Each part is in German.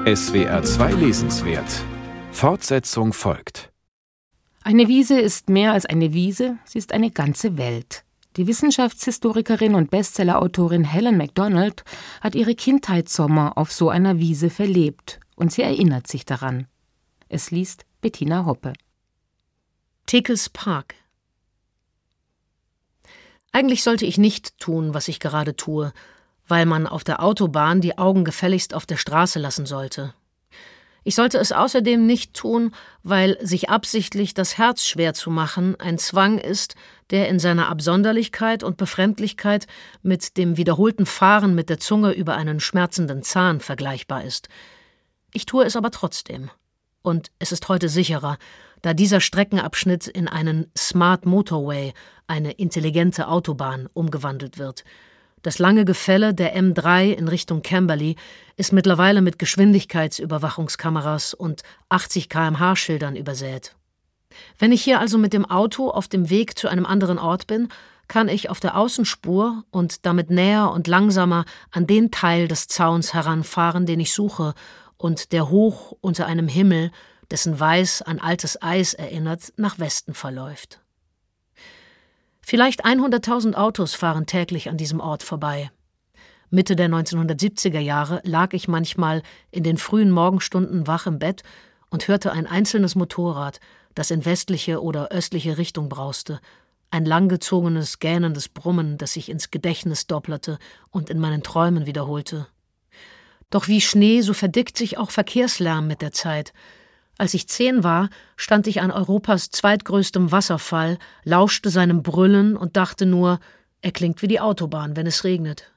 SWR 2 Lesenswert. Fortsetzung folgt. Eine Wiese ist mehr als eine Wiese, sie ist eine ganze Welt. Die Wissenschaftshistorikerin und Bestsellerautorin Helen Macdonald hat ihre Kindheitssommer auf so einer Wiese verlebt und sie erinnert sich daran. Es liest Bettina Hoppe. Teckles Park. Eigentlich sollte ich nicht tun, was ich gerade tue, weil man auf der Autobahn die Augen gefälligst auf der Straße lassen sollte. Ich sollte es außerdem nicht tun, weil sich absichtlich das Herz schwer zu machen ein Zwang ist, der in seiner Absonderlichkeit und Befremdlichkeit mit dem wiederholten Fahren mit der Zunge über einen schmerzenden Zahn vergleichbar ist. Ich tue es aber trotzdem. Und es ist heute sicherer, da dieser Streckenabschnitt in einen Smart Motorway, eine intelligente Autobahn, umgewandelt wird. Das lange Gefälle der M3 in Richtung Camberley ist mittlerweile mit Geschwindigkeitsüberwachungskameras und 80 km/h-Schildern übersät. Wenn ich hier also mit dem Auto auf dem Weg zu einem anderen Ort bin, kann ich auf der Außenspur und damit näher und langsamer an den Teil des Zauns heranfahren, den ich suche und der hoch unter einem Himmel, dessen Weiß an altes Eis erinnert, nach Westen verläuft. Vielleicht 100.000 Autos fahren täglich an diesem Ort vorbei. Mitte der 1970er Jahre lag ich manchmal in den frühen Morgenstunden wach im Bett und hörte ein einzelnes Motorrad, das in westliche oder östliche Richtung brauste, ein langgezogenes, gähnendes Brummen, das sich ins Gedächtnis dopplerte und in meinen Träumen wiederholte. Doch wie Schnee, so verdickt sich auch Verkehrslärm mit der Zeit. Als ich 10 war, stand ich an Europas zweitgrößtem Wasserfall, lauschte seinem Brüllen und dachte nur, er klingt wie die Autobahn, wenn es regnet.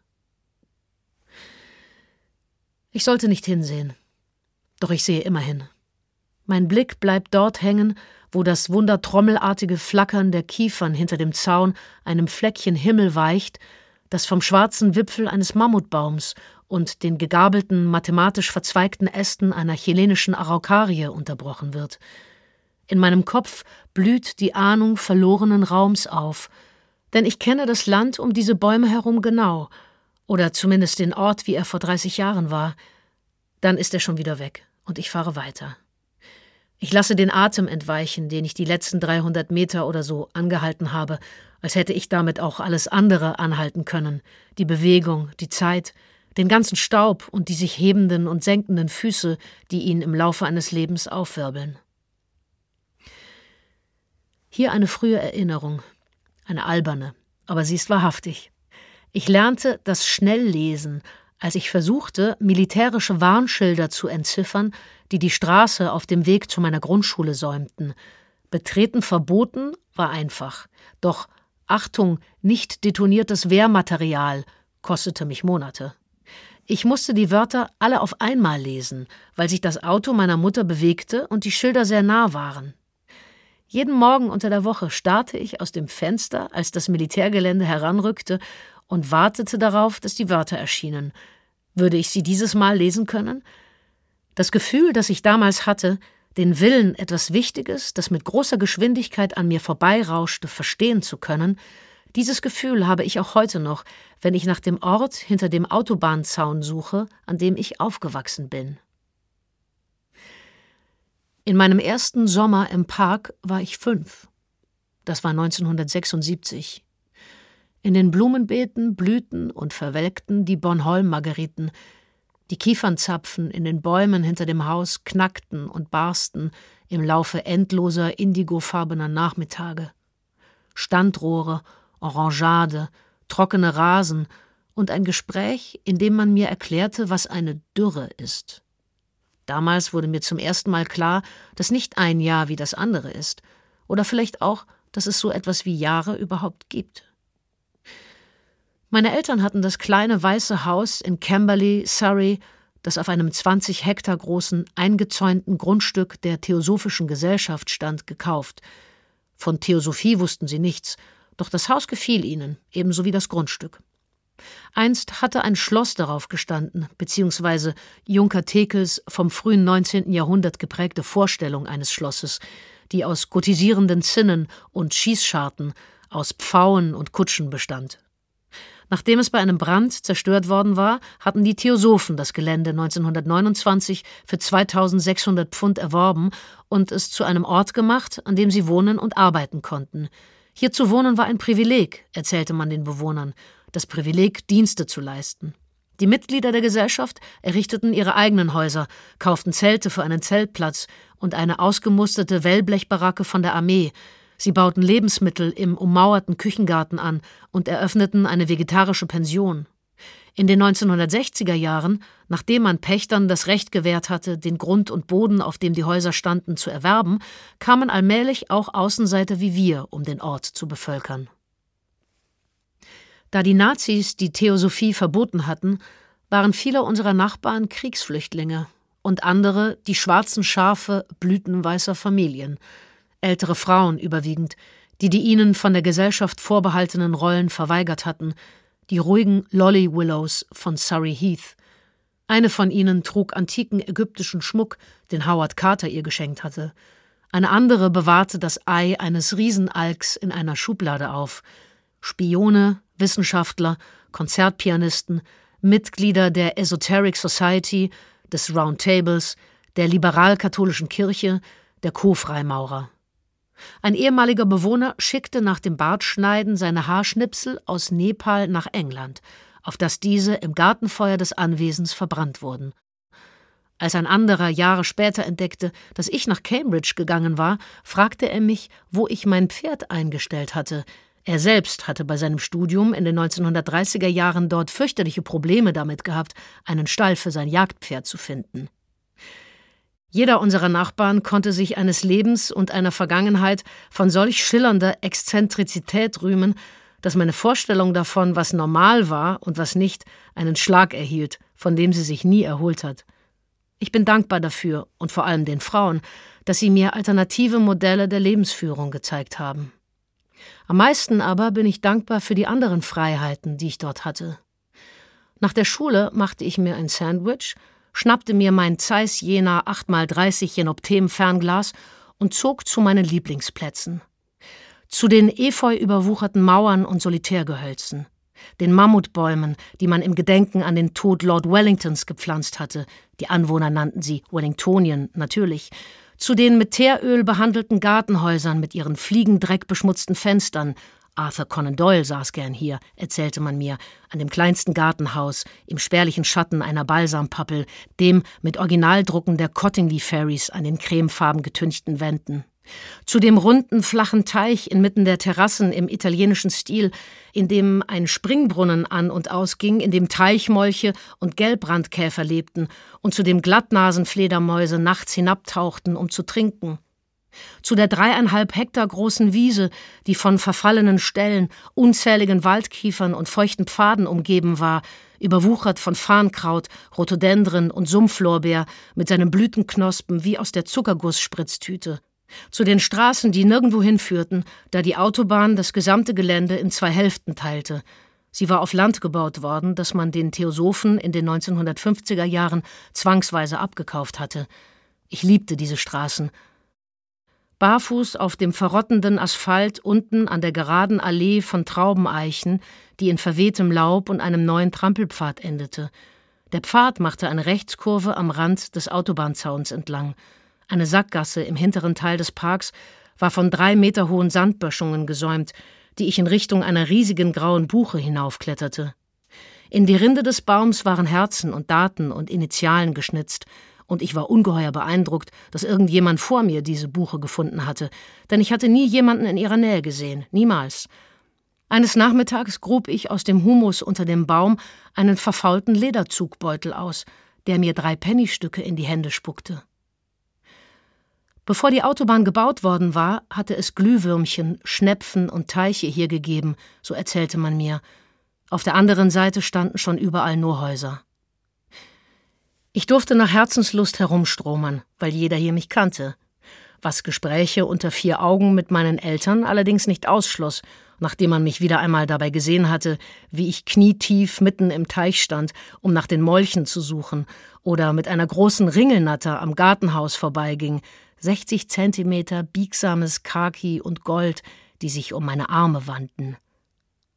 Ich sollte nicht hinsehen, doch ich sehe immer hin. Mein Blick bleibt dort hängen, wo das wundertrommelartige Flackern der Kiefern hinter dem Zaun einem Fleckchen Himmel weicht, das vom schwarzen Wipfel eines Mammutbaums und den gegabelten, mathematisch verzweigten Ästen einer chilenischen Araukarie unterbrochen wird. In meinem Kopf blüht die Ahnung verlorenen Raums auf, denn ich kenne das Land um diese Bäume herum genau, oder zumindest den Ort, wie er vor 30 Jahren war. Dann ist er schon wieder weg und ich fahre weiter. Ich lasse den Atem entweichen, den ich die letzten 300 Meter oder so angehalten habe, als hätte ich damit auch alles andere anhalten können, die Bewegung, die Zeit, den ganzen Staub und die sich hebenden und senkenden Füße, die ihn im Laufe eines Lebens aufwirbeln. Hier eine frühe Erinnerung, eine alberne, aber sie ist wahrhaftig. Ich lernte das Schnelllesen, als ich versuchte, militärische Warnschilder zu entziffern, die die Straße auf dem Weg zu meiner Grundschule säumten. Betreten verboten war einfach, doch Achtung, nicht detoniertes Wehrmaterial kostete mich Monate. Ich musste die Wörter alle auf einmal lesen, weil sich das Auto meiner Mutter bewegte und die Schilder sehr nah waren. Jeden Morgen unter der Woche starrte ich aus dem Fenster, als das Militärgelände heranrückte, und wartete darauf, dass die Wörter erschienen. Würde ich sie dieses Mal lesen können? Das Gefühl, das ich damals hatte, den Willen, etwas Wichtiges, das mit großer Geschwindigkeit an mir vorbeirauschte, verstehen zu können, dieses Gefühl habe ich auch heute noch, wenn ich nach dem Ort hinter dem Autobahnzaun suche, an dem ich aufgewachsen bin. In meinem ersten Sommer im Park war ich 5. Das war 1976. In den Blumenbeeten blühten und verwelkten die Bornholm-Margeriten. Die Kiefernzapfen in den Bäumen hinter dem Haus knackten und barsten im Laufe endloser indigofarbener Nachmittage. Standrohre, Orangeade, trockene Rasen und ein Gespräch, in dem man mir erklärte, was eine Dürre ist. Damals wurde mir zum ersten Mal klar, dass nicht ein Jahr wie das andere ist, oder vielleicht auch, dass es so etwas wie Jahre überhaupt gibt. Meine Eltern hatten das kleine weiße Haus in Camberley, Surrey, das auf einem 20 Hektar großen, eingezäunten Grundstück der Theosophischen Gesellschaft stand, gekauft. Von Theosophie wussten sie nichts, doch das Haus gefiel ihnen, ebenso wie das Grundstück. Einst hatte ein Schloss darauf gestanden, beziehungsweise Junker Teckels vom frühen 19. Jahrhundert geprägte Vorstellung eines Schlosses, die aus gotisierenden Zinnen und Schießscharten, aus Pfauen und Kutschen bestand. Nachdem es bei einem Brand zerstört worden war, hatten die Theosophen das Gelände 1929 für 2.600 Pfund erworben und es zu einem Ort gemacht, an dem sie wohnen und arbeiten konnten. Hier zu wohnen war ein Privileg, erzählte man den Bewohnern, das Privileg, Dienste zu leisten. Die Mitglieder der Gesellschaft errichteten ihre eigenen Häuser, kauften Zelte für einen Zeltplatz und eine ausgemusterte Wellblechbaracke von der Armee. Sie bauten Lebensmittel im ummauerten Küchengarten an und eröffneten eine vegetarische Pension. In den 1960er Jahren, nachdem man Pächtern das Recht gewährt hatte, den Grund und Boden, auf dem die Häuser standen, zu erwerben, kamen allmählich auch Außenseiter wie wir, um den Ort zu bevölkern. Da die Nazis die Theosophie verboten hatten, waren viele unserer Nachbarn Kriegsflüchtlinge und andere die schwarzen Schafe blütenweißer Familien, ältere Frauen überwiegend, die ihnen von der Gesellschaft vorbehaltenen Rollen verweigert hatten, die ruhigen Lolly Willows von Surrey Heath. Eine von ihnen trug antiken ägyptischen Schmuck, den Howard Carter ihr geschenkt hatte. Eine andere bewahrte das Ei eines Riesenalks in einer Schublade auf. Spione, Wissenschaftler, Konzertpianisten, Mitglieder der Esoteric Society, des Round Tables, der liberal-katholischen Kirche, der Co-Freimaurer. Ein ehemaliger Bewohner schickte nach dem Bartschneiden seine Haarschnipsel aus Nepal nach England, auf das diese im Gartenfeuer des Anwesens verbrannt wurden. Als ein anderer Jahre später entdeckte, dass ich nach Cambridge gegangen war, fragte er mich, wo ich mein Pferd eingestellt hatte. Er selbst hatte bei seinem Studium in den 1930er Jahren dort fürchterliche Probleme damit gehabt, einen Stall für sein Jagdpferd zu finden. Jeder unserer Nachbarn konnte sich eines Lebens und einer Vergangenheit von solch schillernder Exzentrizität rühmen, dass meine Vorstellung davon, was normal war und was nicht, einen Schlag erhielt, von dem sie sich nie erholt hat. Ich bin dankbar dafür und vor allem den Frauen, dass sie mir alternative Modelle der Lebensführung gezeigt haben. Am meisten aber bin ich dankbar für die anderen Freiheiten, die ich dort hatte. Nach der Schule machte ich mir ein Sandwich, schnappte mir mein Zeiss Jena 8x30 Jenoptem-Fernglas und zog zu meinen Lieblingsplätzen. Zu den efeu-überwucherten Mauern und Solitärgehölzen, den Mammutbäumen, die man im Gedenken an den Tod Lord Wellingtons gepflanzt hatte, die Anwohner nannten sie Wellingtonien, natürlich, zu den mit Teeröl behandelten Gartenhäusern mit ihren fliegendreckbeschmutzten Fenstern. Arthur Conan Doyle saß gern hier, erzählte man mir, an dem kleinsten Gartenhaus, im spärlichen Schatten einer Balsampappel, dem mit Originaldrucken der Cottingley Fairies an den cremefarben getünchten Wänden. Zu dem runden, flachen Teich inmitten der Terrassen im italienischen Stil, in dem ein Springbrunnen an und ausging, in dem Teichmolche und Gelbrandkäfer lebten und zu dem Glattnasenfledermäuse nachts hinabtauchten, um zu trinken. Zu der 3,5 Hektar großen Wiese, die von verfallenen Ställen, unzähligen Waldkiefern und feuchten Pfaden umgeben war, überwuchert von Farnkraut, Rhododendren und Sumpflorbeer mit seinen Blütenknospen wie aus der Zuckergussspritztüte. Zu den Straßen, die nirgendwo hinführten, da die Autobahn das gesamte Gelände in 2 Hälften teilte. Sie war auf Land gebaut worden, das man den Theosophen in den 1950er Jahren zwangsweise abgekauft hatte. Ich liebte diese Straßen. Barfuß auf dem verrottenden Asphalt unten an der geraden Allee von Traubeneichen, die in verwehtem Laub und einem neuen Trampelpfad endete. Der Pfad machte eine Rechtskurve am Rand des Autobahnzauns entlang. Eine Sackgasse im hinteren Teil des Parks war von 3 Meter hohen Sandböschungen gesäumt, die ich in Richtung einer riesigen grauen Buche hinaufkletterte. In die Rinde des Baums waren Herzen und Daten und Initialen geschnitzt, und ich war ungeheuer beeindruckt, dass irgendjemand vor mir diese Buche gefunden hatte, denn ich hatte nie jemanden in ihrer Nähe gesehen, niemals. Eines Nachmittags grub ich aus dem Humus unter dem Baum einen verfaulten Lederzugbeutel aus, der mir 3 Pennystücke in die Hände spuckte. Bevor die Autobahn gebaut worden war, hatte es Glühwürmchen, Schnepfen und Teiche hier gegeben, so erzählte man mir. Auf der anderen Seite standen schon überall nur Häuser. Ich durfte nach Herzenslust herumstromern, weil jeder hier mich kannte, was Gespräche unter 4 Augen mit meinen Eltern allerdings nicht ausschloss, nachdem man mich wieder einmal dabei gesehen hatte, wie ich knietief mitten im Teich stand, um nach den Molchen zu suchen, oder mit einer großen Ringelnatter am Gartenhaus vorbeiging, 60 Zentimeter biegsames Khaki und Gold, die sich um meine Arme wanden.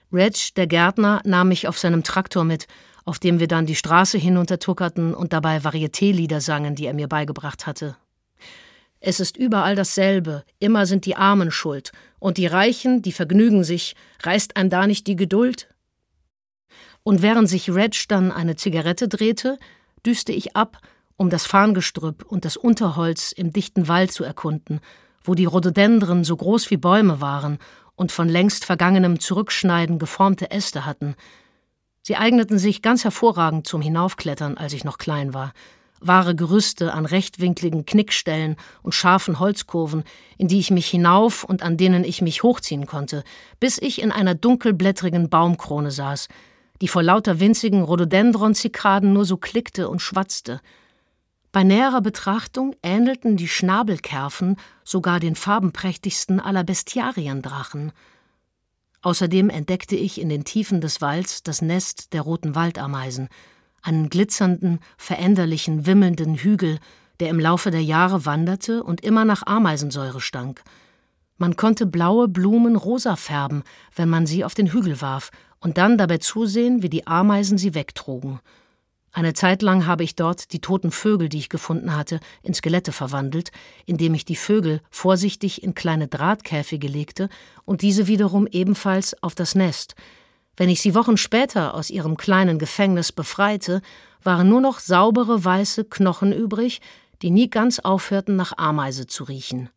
Reg, der Gärtner, nahm mich auf seinem Traktor mit, auf dem wir dann die Straße hinuntertuckerten und dabei Varieté-Lieder sangen, die er mir beigebracht hatte. Es ist überall dasselbe, immer sind die Armen schuld, und die Reichen, die vergnügen sich, reißt einem da nicht die Geduld? Und während sich Reg dann eine Zigarette drehte, düste ich ab, um das Farngestrüpp und das Unterholz im dichten Wald zu erkunden, wo die Rhododendren so groß wie Bäume waren und von längst vergangenem Zurückschneiden geformte Äste hatten. Sie eigneten sich ganz hervorragend zum Hinaufklettern, als ich noch klein war. Wahre Gerüste an rechtwinkligen Knickstellen und scharfen Holzkurven, in die ich mich hinauf und an denen ich mich hochziehen konnte, bis ich in einer dunkelblättrigen Baumkrone saß, die vor lauter winzigen Rhododendron-Zikaden nur so klickte und schwatzte. Bei näherer Betrachtung ähnelten die Schnabelkerfen sogar den farbenprächtigsten aller Bestiariendrachen. Außerdem entdeckte ich in den Tiefen des Walds das Nest der roten Waldameisen, einen glitzernden, veränderlichen, wimmelnden Hügel, der im Laufe der Jahre wanderte und immer nach Ameisensäure stank. Man konnte blaue Blumen rosa färben, wenn man sie auf den Hügel warf, und dann dabei zusehen, wie die Ameisen sie wegtrugen. Eine Zeit lang habe ich dort die toten Vögel, die ich gefunden hatte, in Skelette verwandelt, indem ich die Vögel vorsichtig in kleine Drahtkäfige legte und diese wiederum ebenfalls auf das Nest. Wenn ich sie Wochen später aus ihrem kleinen Gefängnis befreite, waren nur noch saubere weiße Knochen übrig, die nie ganz aufhörten, nach Ameise zu riechen.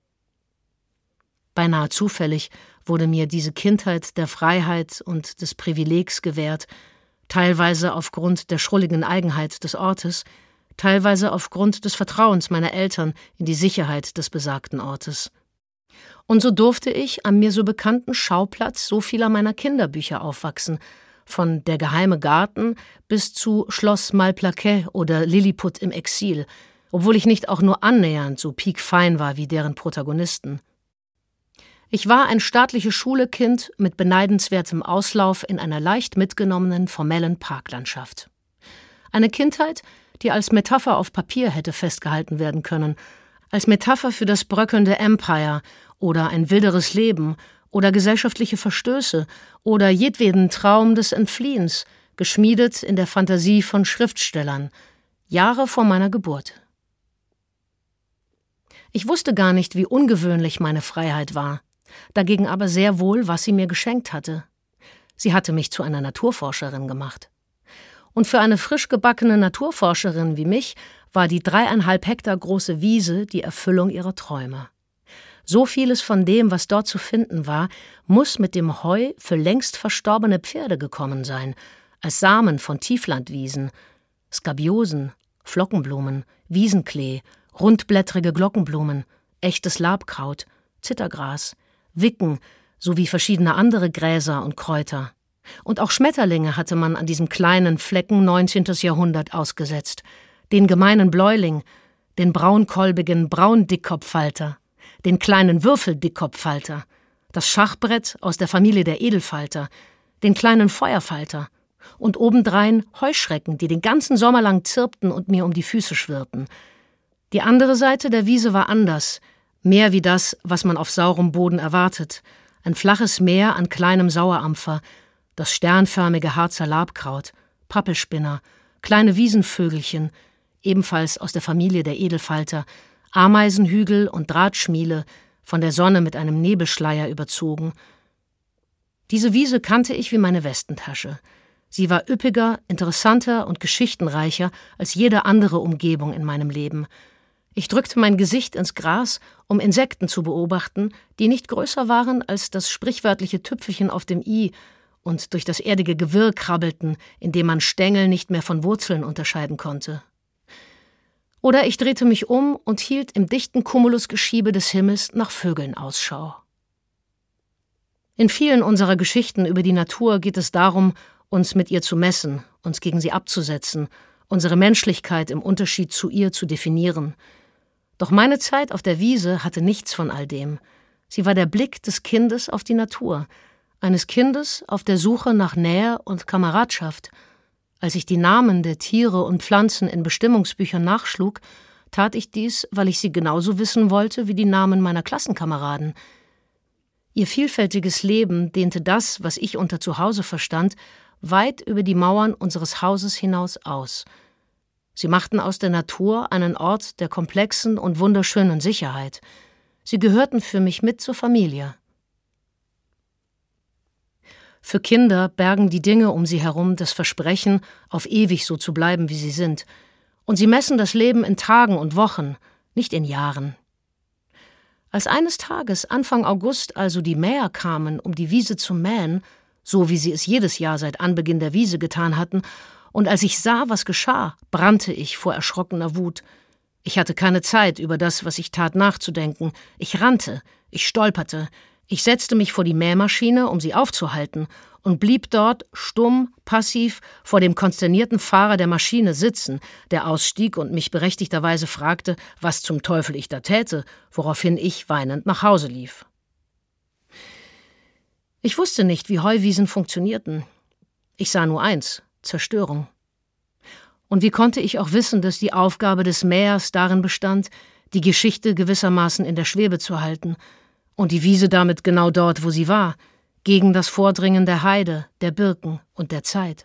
Beinahe zufällig wurde mir diese Kindheit der Freiheit und des Privilegs gewährt, teilweise aufgrund der schrulligen Eigenheit des Ortes, teilweise aufgrund des Vertrauens meiner Eltern in die Sicherheit des besagten Ortes. Und so durfte ich am mir so bekannten Schauplatz so vieler meiner Kinderbücher aufwachsen, von Der geheime Garten bis zu Schloss Malplaquet oder Lilliput im Exil, obwohl ich nicht auch nur annähernd so piekfein war wie deren Protagonisten. Ich war ein staatliche Schulekind mit beneidenswertem Auslauf in einer leicht mitgenommenen, formellen Parklandschaft. Eine Kindheit, die als Metapher auf Papier hätte festgehalten werden können, als Metapher für das bröckelnde Empire oder ein wilderes Leben oder gesellschaftliche Verstöße oder jedweden Traum des Entfliehens, geschmiedet in der Fantasie von Schriftstellern, Jahre vor meiner Geburt. Ich wusste gar nicht, wie ungewöhnlich meine Freiheit war, dagegen aber sehr wohl, was sie mir geschenkt hatte. Sie hatte mich zu einer Naturforscherin gemacht. Und für eine frisch gebackene Naturforscherin wie mich war die 3,5 Hektar große Wiese die Erfüllung ihrer Träume. So vieles von dem, was dort zu finden war, muss mit dem Heu für längst verstorbene Pferde gekommen sein, als Samen von Tieflandwiesen, Skabiosen, Flockenblumen, Wiesenklee, rundblättrige Glockenblumen, echtes Labkraut, Zittergras, Wicken sowie verschiedene andere Gräser und Kräuter. Und auch Schmetterlinge hatte man an diesem kleinen Flecken 19. Jahrhundert ausgesetzt. Den gemeinen Bläuling, den braunkolbigen Braundickkopffalter, den kleinen Würfeldickkopffalter, das Schachbrett aus der Familie der Edelfalter, den kleinen Feuerfalter und obendrein Heuschrecken, die den ganzen Sommer lang zirpten und mir um die Füße schwirrten. Die andere Seite der Wiese war anders, mehr wie das, was man auf saurem Boden erwartet, ein flaches Meer an kleinem Sauerampfer, das sternförmige Harzer Labkraut, Pappelspinner, kleine Wiesenvögelchen, ebenfalls aus der Familie der Edelfalter, Ameisenhügel und Drahtschmiele, von der Sonne mit einem Nebelschleier überzogen. Diese Wiese kannte ich wie meine Westentasche. Sie war üppiger, interessanter und geschichtenreicher als jede andere Umgebung in meinem Leben. Ich drückte mein Gesicht ins Gras, um Insekten zu beobachten, die nicht größer waren als das sprichwörtliche Tüpfelchen auf dem i und durch das erdige Gewirr krabbelten, in dem man Stängel nicht mehr von Wurzeln unterscheiden konnte. Oder ich drehte mich um und hielt im dichten Cumulusgeschiebe des Himmels nach Vögeln Ausschau. In vielen unserer Geschichten über die Natur geht es darum, uns mit ihr zu messen, uns gegen sie abzusetzen, unsere Menschlichkeit im Unterschied zu ihr zu definieren. Doch meine Zeit auf der Wiese hatte nichts von all dem. Sie war der Blick des Kindes auf die Natur, eines Kindes auf der Suche nach Nähe und Kameradschaft. Als ich die Namen der Tiere und Pflanzen in Bestimmungsbüchern nachschlug, tat ich dies, weil ich sie genauso wissen wollte wie die Namen meiner Klassenkameraden. Ihr vielfältiges Leben dehnte das, was ich unter Zuhause verstand, weit über die Mauern unseres Hauses hinaus aus. Sie machten aus der Natur einen Ort der komplexen und wunderschönen Sicherheit. Sie gehörten für mich mit zur Familie. Für Kinder bergen die Dinge um sie herum das Versprechen, auf ewig so zu bleiben, wie sie sind. Und sie messen das Leben in Tagen und Wochen, nicht in Jahren. Als eines Tages, Anfang August, also die Mäher kamen, um die Wiese zu mähen, so wie sie es jedes Jahr seit Anbeginn der Wiese getan hatten, und als ich sah, was geschah, brannte ich vor erschrockener Wut. Ich hatte keine Zeit, über das, was ich tat, nachzudenken. Ich rannte, ich stolperte, ich setzte mich vor die Mähmaschine, um sie aufzuhalten, und blieb dort, stumm, passiv, vor dem konsternierten Fahrer der Maschine sitzen, der ausstieg und mich berechtigterweise fragte, was zum Teufel ich da täte, woraufhin ich weinend nach Hause lief. Ich wusste nicht, wie Heuwiesen funktionierten. Ich sah nur eins: Zerstörung. Und wie konnte ich auch wissen, dass die Aufgabe des Mähers darin bestand, die Geschichte gewissermaßen in der Schwebe zu halten und die Wiese damit genau dort, wo sie war, gegen das Vordringen der Heide, der Birken und der Zeit.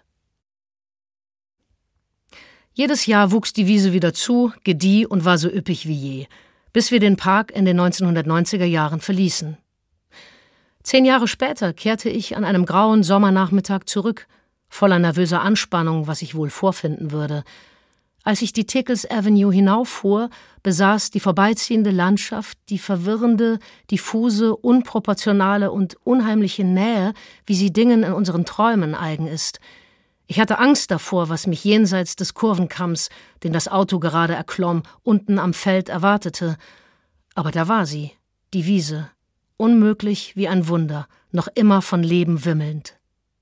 Jedes Jahr wuchs die Wiese wieder zu, gedieh und war so üppig wie je, bis wir den Park in den 1990er Jahren verließen. 10 Jahre später kehrte ich an einem grauen Sommernachmittag zurück, voller nervöser Anspannung, was ich wohl vorfinden würde. Als ich die Tickles Avenue hinauffuhr, besaß die vorbeiziehende Landschaft die verwirrende, diffuse, unproportionale und unheimliche Nähe, wie sie Dingen in unseren Träumen eigen ist. Ich hatte Angst davor, was mich jenseits des Kurvenkamms, den das Auto gerade erklomm, unten am Feld erwartete. Aber da war sie, die Wiese, unmöglich wie ein Wunder, noch immer von Leben wimmelnd.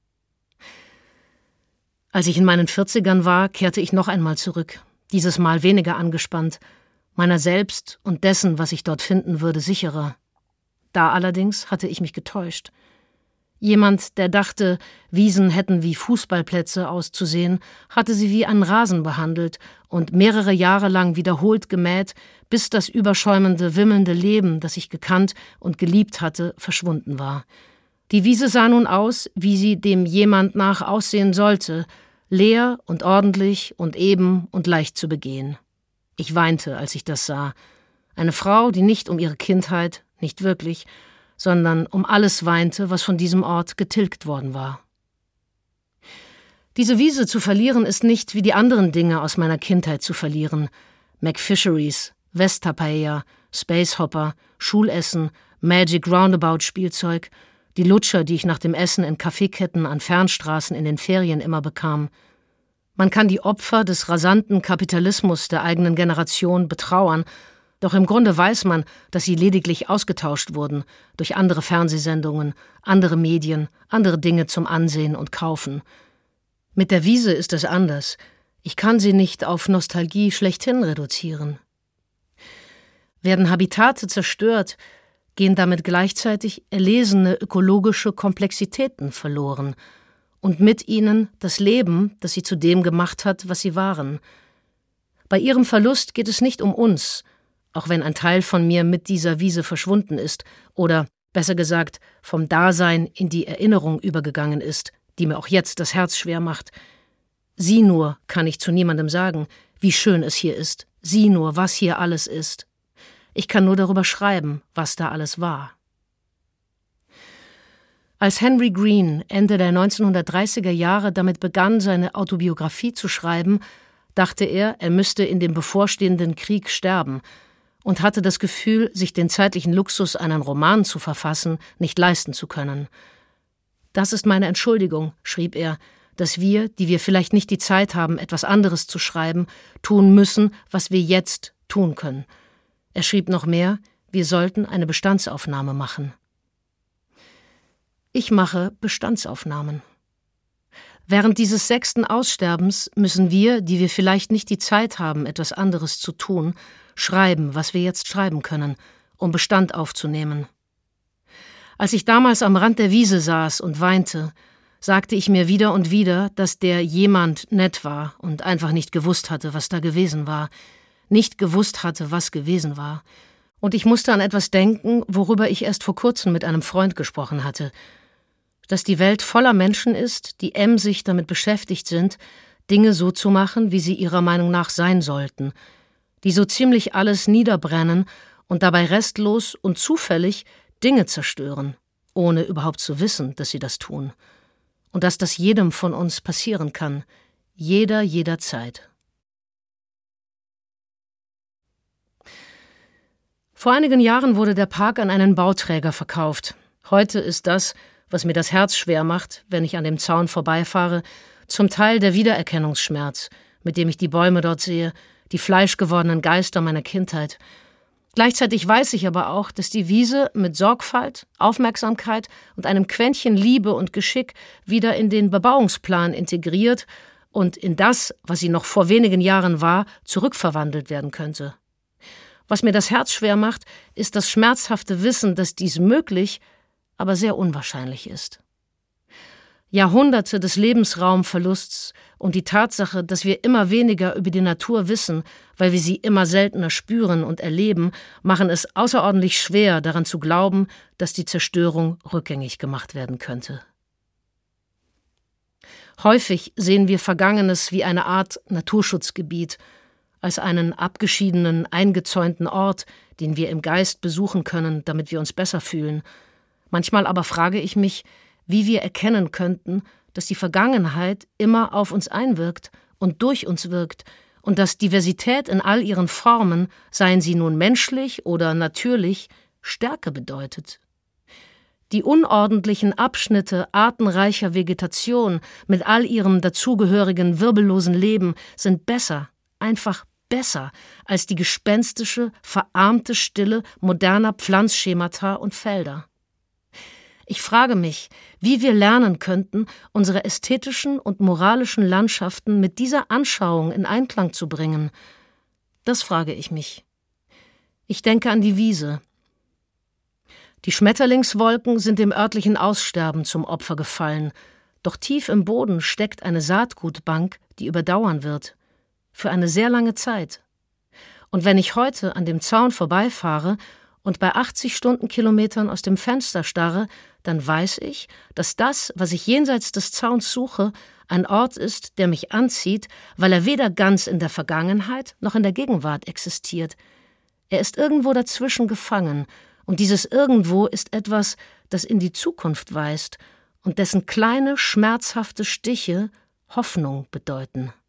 Als ich in meinen 40ern war, kehrte ich noch einmal zurück, dieses Mal weniger angespannt, meiner selbst und dessen, was ich dort finden würde, sicherer. Da allerdings hatte ich mich getäuscht. Jemand, der dachte, Wiesen hätten wie Fußballplätze auszusehen, hatte sie wie einen Rasen behandelt und mehrere Jahre lang wiederholt gemäht, bis das überschäumende, wimmelnde Leben, das ich gekannt und geliebt hatte, verschwunden war. Die Wiese sah nun aus, wie sie dem jemand nach aussehen sollte, leer und ordentlich und eben und leicht zu begehen. Ich weinte, als ich das sah. Eine Frau, die nicht um ihre Kindheit, nicht wirklich, sondern um alles weinte, was von diesem Ort getilgt worden war. Diese Wiese zu verlieren ist nicht wie die anderen Dinge aus meiner Kindheit zu verlieren. McFisheries, Westpapaea, Space Hopper, Schulessen, Magic Roundabout-Spielzeug, die Lutscher, die ich nach dem Essen in Kaffeeketten an Fernstraßen in den Ferien immer bekam. Man kann die Opfer des rasanten Kapitalismus der eigenen Generation betrauern, doch im Grunde weiß man, dass sie lediglich ausgetauscht wurden durch andere Fernsehsendungen, andere Medien, andere Dinge zum Ansehen und Kaufen. Mit der Wiese ist es anders. Ich kann sie nicht auf Nostalgie schlechthin reduzieren. Werden Habitate zerstört, gehen damit gleichzeitig erlesene ökologische Komplexitäten verloren und mit ihnen das Leben, das sie zu dem gemacht hat, was sie waren. Bei ihrem Verlust geht es nicht um uns, auch wenn ein Teil von mir mit dieser Wiese verschwunden ist oder, besser gesagt, vom Dasein in die Erinnerung übergegangen ist, die mir auch jetzt das Herz schwer macht. Sie nur kann ich zu niemandem sagen, wie schön es hier ist, sie nur, was hier alles ist. Ich kann nur darüber schreiben, was da alles war. Als Henry Green Ende der 1930er Jahre damit begann, seine Autobiografie zu schreiben, dachte er müsste in dem bevorstehenden Krieg sterben und hatte das Gefühl, sich den zeitlichen Luxus, einen Roman zu verfassen, nicht leisten zu können. »Das ist meine Entschuldigung«, schrieb er, »dass wir, die wir vielleicht nicht die Zeit haben, etwas anderes zu schreiben, tun müssen, was wir jetzt tun können.« Er schrieb noch mehr, wir sollten eine Bestandsaufnahme machen. Ich mache Bestandsaufnahmen. Während dieses 6. Aussterbens müssen wir, die wir vielleicht nicht die Zeit haben, etwas anderes zu tun, schreiben, was wir jetzt schreiben können, um Bestand aufzunehmen. Als ich damals am Rand der Wiese saß und weinte, sagte ich mir wieder und wieder, dass der jemand nett war und einfach nicht gewusst hatte, was da gewesen war, nicht gewusst hatte, was gewesen war, Und ich musste an etwas denken, worüber ich erst vor kurzem mit einem Freund gesprochen hatte. Dass die Welt voller Menschen ist, die emsig damit beschäftigt sind, Dinge so zu machen, wie sie ihrer Meinung nach sein sollten, die so ziemlich alles niederbrennen und dabei restlos und zufällig Dinge zerstören, ohne überhaupt zu wissen, dass sie das tun. Und dass das jedem von uns passieren kann, jederzeit. Vor einigen Jahren wurde der Park an einen Bauträger verkauft. Heute ist das, was mir das Herz schwer macht, wenn ich an dem Zaun vorbeifahre, zum Teil der Wiedererkennungsschmerz, mit dem ich die Bäume dort sehe, die fleischgewordenen Geister meiner Kindheit. Gleichzeitig weiß ich aber auch, dass die Wiese mit Sorgfalt, Aufmerksamkeit und einem Quäntchen Liebe und Geschick wieder in den Bebauungsplan integriert und in das, was sie noch vor wenigen Jahren war, zurückverwandelt werden könnte. Was mir das Herz schwer macht, ist das schmerzhafte Wissen, dass dies möglich, aber sehr unwahrscheinlich ist. Jahrhunderte des Lebensraumverlusts und die Tatsache, dass wir immer weniger über die Natur wissen, weil wir sie immer seltener spüren und erleben, machen es außerordentlich schwer, daran zu glauben, dass die Zerstörung rückgängig gemacht werden könnte. Häufig sehen wir Vergangenes wie eine Art Naturschutzgebiet, als einen abgeschiedenen, eingezäunten Ort, den wir im Geist besuchen können, damit wir uns besser fühlen. Manchmal aber frage ich mich, wie wir erkennen könnten, dass die Vergangenheit immer auf uns einwirkt und durch uns wirkt und dass Diversität in all ihren Formen, seien sie nun menschlich oder natürlich, Stärke bedeutet. Die unordentlichen Abschnitte artenreicher Vegetation mit all ihrem dazugehörigen wirbellosen Leben sind besser, einfach besser als die gespenstische, verarmte Stille moderner Pflanzschemata und Felder. Ich frage mich, wie wir lernen könnten, unsere ästhetischen und moralischen Landschaften mit dieser Anschauung in Einklang zu bringen. Das frage ich mich. Ich denke an die Wiese. Die Schmetterlingswolken sind dem örtlichen Aussterben zum Opfer gefallen, doch tief im Boden steckt eine Saatgutbank, die überdauern wird. Für eine sehr lange Zeit. Und wenn ich heute an dem Zaun vorbeifahre und bei 80 Stundenkilometern aus dem Fenster starre, dann weiß ich, dass das, was ich jenseits des Zauns suche, ein Ort ist, der mich anzieht, weil er weder ganz in der Vergangenheit noch in der Gegenwart existiert. Er ist irgendwo dazwischen gefangen, und dieses Irgendwo ist etwas, das in die Zukunft weist und dessen kleine, schmerzhafte Stiche Hoffnung bedeuten.